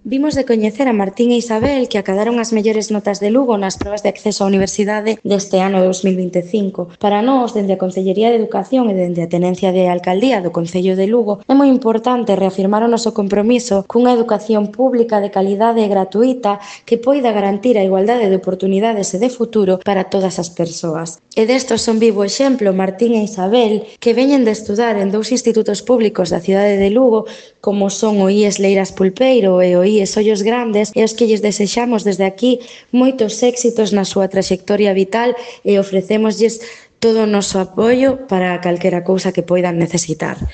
Vimos de coñecer a Martín e Isabel, que acadaron as mellores notas de Lugo nas probas de acceso á universidade deste ano 2025. Para nós, dende a Consellería de Educación e dende a Tenencia de Alcaldía do Concello de Lugo, é moi importante reafirmar o noso compromiso cunha educación pública de calidade e gratuita que poida garantir a igualdade de oportunidades e de futuro para todas as persoas. E destos son vivo exemplo Martín e Isabel, que veñen de estudar en dous institutos públicos da cidade de Lugo, como son o IES Leiras Pulpeiro e o IES Ollos Grandes, e os que lles desexamos desde aquí moitos éxitos na súa traxectoria vital e ofrecémoslles todo o noso apoio para calquera cousa que poidan necesitar.